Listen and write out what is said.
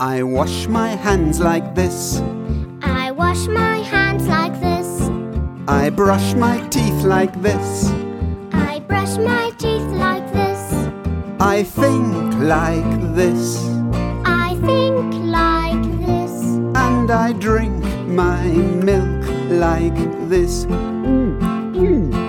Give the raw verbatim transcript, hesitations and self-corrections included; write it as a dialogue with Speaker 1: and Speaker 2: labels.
Speaker 1: I wash my hands like this.
Speaker 2: I wash my hands like this.
Speaker 1: I brush my teeth like this.
Speaker 2: I brush my teeth like this.
Speaker 1: I think like this.
Speaker 2: I think like this.
Speaker 1: And I drink my milk like this. Mm, mm.